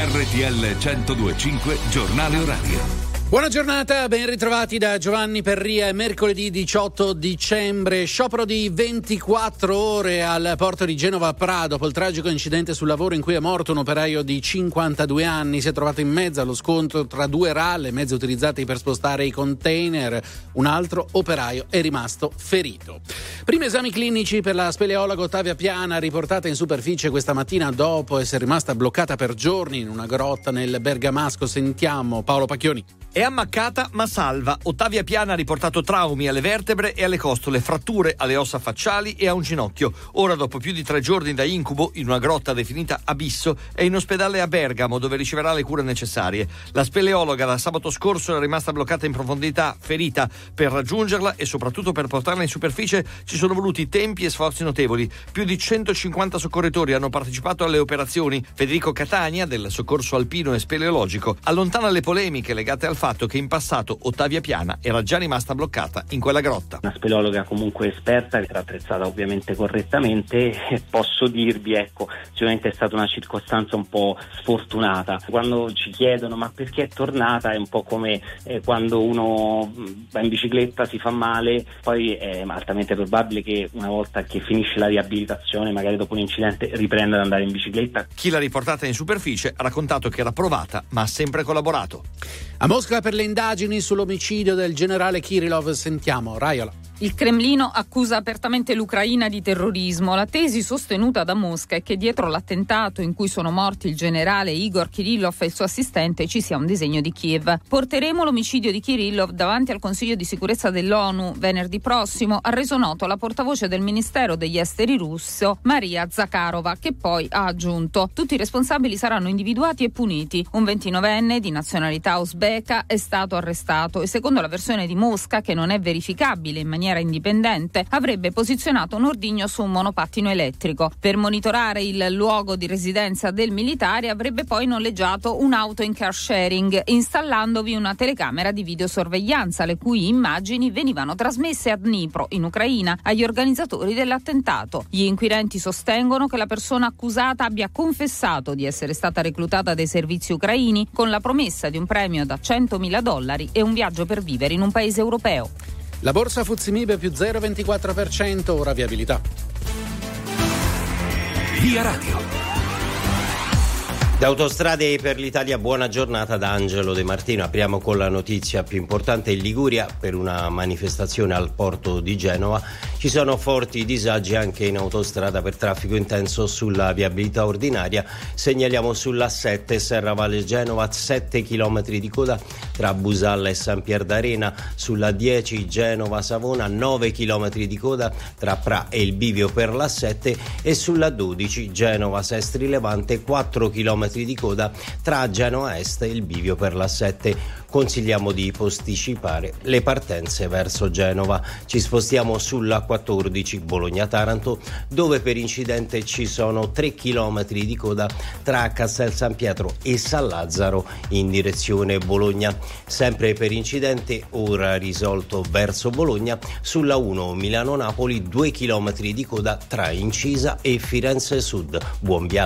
RTL 102.5 Giornale Orario. Buona giornata, ben ritrovati da Giovanni Perria. È mercoledì 18 dicembre, sciopero di 24 ore al porto di Genova Prado dopo il tragico incidente sul lavoro in cui è morto un operaio di 52 anni. Si è trovato in mezzo allo scontro tra due ralle, mezzi utilizzati per spostare i container. Un altro operaio è rimasto ferito. Primi esami clinici per la speleologa Ottavia Piana, riportata in superficie questa mattina dopo essere rimasta bloccata per giorni in una grotta nel Bergamasco. Sentiamo Paolo Pacchioni. È ammaccata ma salva. Ottavia Piana ha riportato traumi alle vertebre e alle costole, fratture alle ossa facciali e a un ginocchio. Ora, dopo più di 3 giorni da incubo in una grotta definita Abisso, è in ospedale a Bergamo, dove riceverà le cure necessarie. La speleologa da sabato scorso è rimasta bloccata in profondità, ferita. Per raggiungerla e soprattutto per portarla in superficie ci sono voluti tempi e sforzi notevoli. Più di 150 soccorritori hanno partecipato alle operazioni. Federico Catania, del Soccorso Alpino e Speleologico, allontana le polemiche legate al fatto che in passato Ottavia Piana era già rimasta bloccata in quella grotta. Una speleologa comunque esperta, era attrezzata ovviamente correttamente, e posso dirvi, sicuramente è stata una circostanza un po' sfortunata. Quando ci chiedono ma perché è tornata, è un po' come quando uno va in bicicletta, si fa male, poi è altamente probabile che una volta che finisce la riabilitazione, magari dopo un incidente, riprenda ad andare in bicicletta. Chi l'ha riportata in superficie ha raccontato che era provata ma ha sempre collaborato. A Mosca per le indagini sull'omicidio del generale Kirillov, sentiamo Raiola. Il Cremlino accusa apertamente l'Ucraina di terrorismo. La tesi sostenuta da Mosca è che dietro l'attentato in cui sono morti il generale Igor Kirillov e il suo assistente ci sia un disegno di Kiev. Porteremo l'omicidio di Kirillov davanti al Consiglio di sicurezza dell'ONU venerdì prossimo, ha reso noto la portavoce del Ministero degli Esteri russo, Maria Zakharova, che poi ha aggiunto: tutti i responsabili saranno individuati e puniti. Un 29enne di nazionalità uzbeka è stato arrestato e, secondo la versione di Mosca, che non è verificabile in maniera indipendente, avrebbe posizionato un ordigno su un monopattino elettrico. Per monitorare il luogo di residenza del militare avrebbe poi noleggiato un'auto in car sharing, installandovi una telecamera di videosorveglianza, le cui immagini venivano trasmesse a Dnipro, in Ucraina, agli organizzatori dell'attentato. Gli inquirenti sostengono che la persona accusata abbia confessato di essere stata reclutata dai servizi ucraini con la promessa di un premio da $100.000 e un viaggio per vivere in un paese europeo. La borsa FTSE MIB più 0,24%, ora viabilità. Via Radio. Da Autostrade per l'Italia, buona giornata da Angelo De Martino. Apriamo con la notizia più importante. In Liguria, per una manifestazione al porto di Genova, ci sono forti disagi anche in autostrada per traffico intenso sulla viabilità ordinaria. Segnaliamo sulla 7 Serravalle Genova 7 km di coda tra Busalla e San Pier d'Arena, sulla 10 Genova Savona 9 km di coda tra Pra e il bivio per la 7 e sulla 12 Genova Sestri Levante 4 km di coda tra Genova Est e il bivio per la 7. Consigliamo di posticipare le partenze verso Genova. Ci spostiamo sulla 14 Bologna-Taranto, dove per incidente ci sono 3 km di coda tra Castel San Pietro e San Lazzaro in direzione Bologna. Sempre per incidente, ora risolto verso Bologna, sulla 1 Milano-Napoli 2 km di coda tra Incisa e Firenze Sud. Buon viaggio.